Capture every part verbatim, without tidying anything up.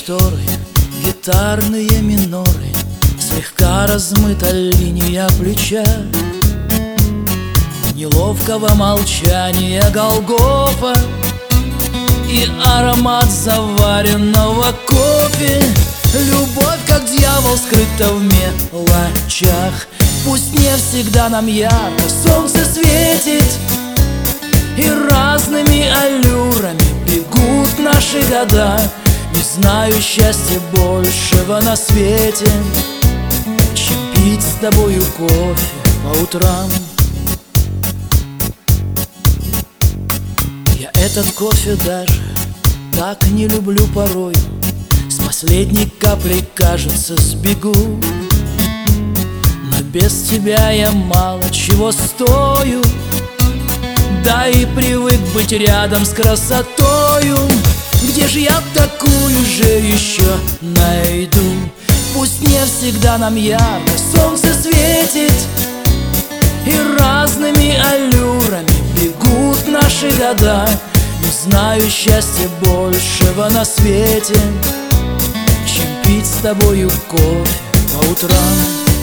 шторы, гитарные миноры, слегка размыта линия плеча. Неловкого молчания Голгофа и аромат заваренного кофе. Любовь, как дьявол, скрыта в мелочах. Пусть не всегда нам ярко солнце светит, и разными аллюрами бегут наши года. Не знаю счастья большего на свете, чем пить с тобою кофе по утрам. Я этот кофе даже так не люблю порой. С последней каплей, кажется, сбегу. Но без тебя я мало чего стою, да и привык быть рядом с красотою. Где же я такую же еще найду? Пусть не всегда нам ярко солнце светит, и разными аллюрами бегут наши года. Не знаю счастья большего на свете, чем пить с тобою кофе по утрам.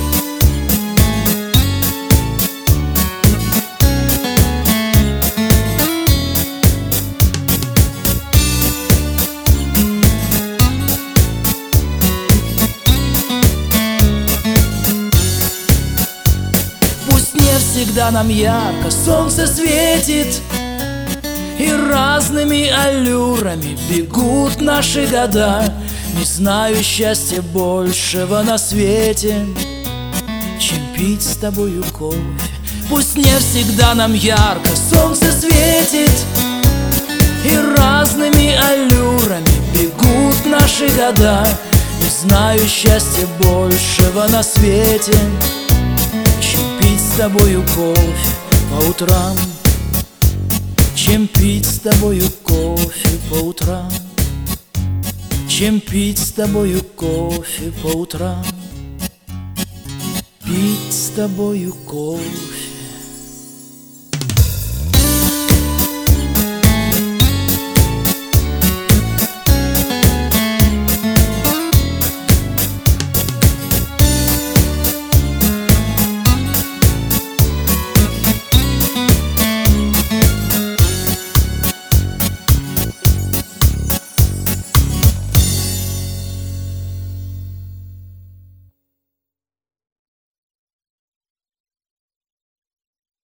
Всегда нам ярко солнце светит, и разными аллюрами бегут наши года. Не знаю счастья большего на свете, чем пить с тобою кофе. Пусть не всегда нам ярко солнце светит, и разными аллюрами бегут наши года. Не знаю счастья большего на свете, пить с тобою кофе по утрам, чем пить с тобою кофе по утрам, чем пить с тобою кофе по утрам, пить с тобою кофе